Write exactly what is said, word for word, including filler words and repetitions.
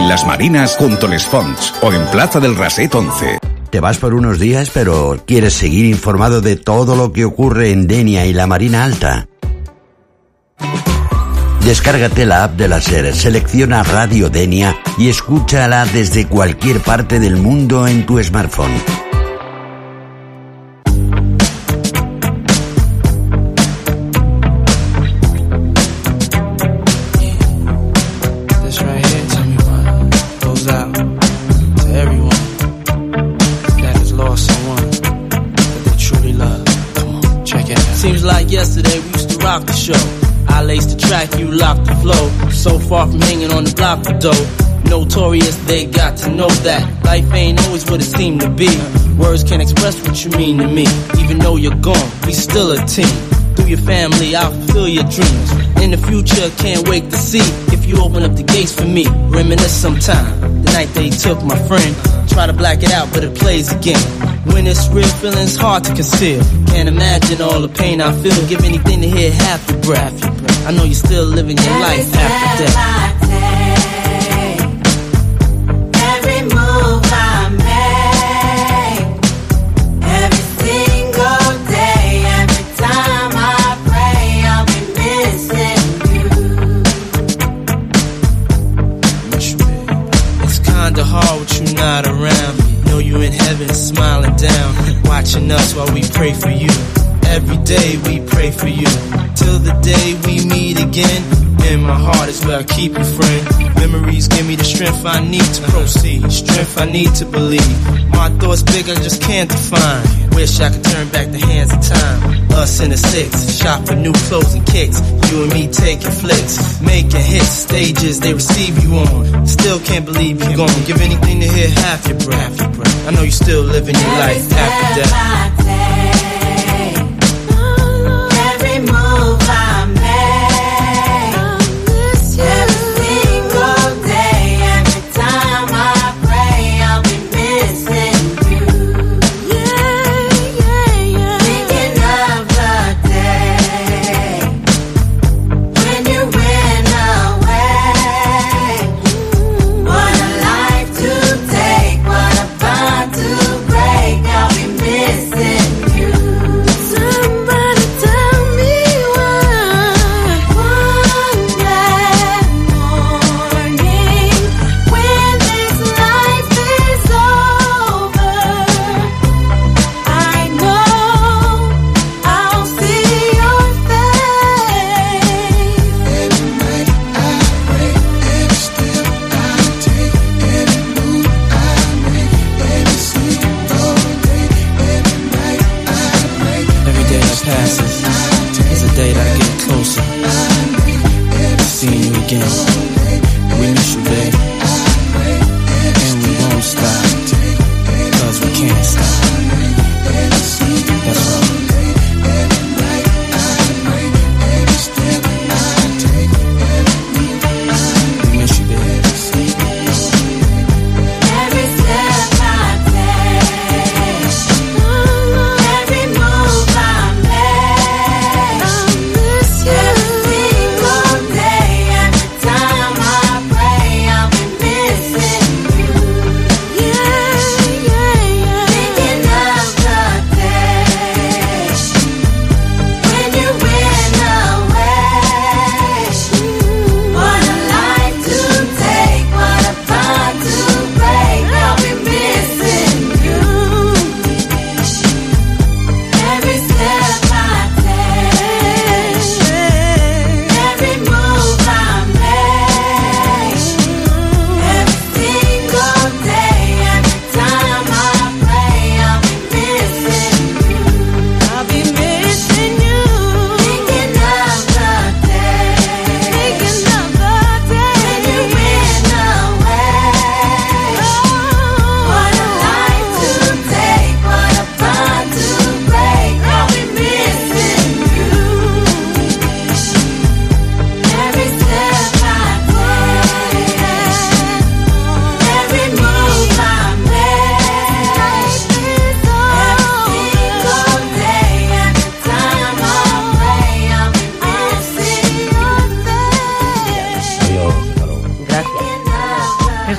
en Las Marinas junto a Les Fonts o en Plaza del Raset once. Te vas por unos días, pero quieres seguir informado de todo lo que ocurre en Denia y la Marina Alta. Descárgate la app de la SER, selecciona Radio Denia y escúchala desde cualquier parte del mundo en tu smartphone. Yesterday we used to rock the show. I laced the track, you locked the flow. So far from hanging on the block for dough. Notorious, they got to know that life ain't always what it seemed to be. Words can't express what you mean to me. Even though you're gone, we still a team. Through your family, I'll fulfill your dreams. In the future, can't wait to see if you open up the gates for me. Reminisce sometime, the night they took my friend. Try to black it out, but it plays again. When it's real, feeling's hard to conceal. Can't imagine all the pain I feel. Give anything to hear half your breath. I know you're still living your life after death. Every move I make, every single day, every time I pray, I'll be missing you. It's kinda hard with you not around. Know you in heaven smiling down, watching us while we pray for you. Every day we pray for you, till the day we meet again. In my heart is where I keep you, friend. Memories give me the strength I need to proceed, strength I need to believe. My thoughts big, I just can't define. Wish I could turn back the hands of time. Us in the six, shop for new clothes and kicks. You and me taking flicks, making hits, stages they receive you on. Still can't believe you're gone. Give anything to hear half your breath. I know you still living your life after death.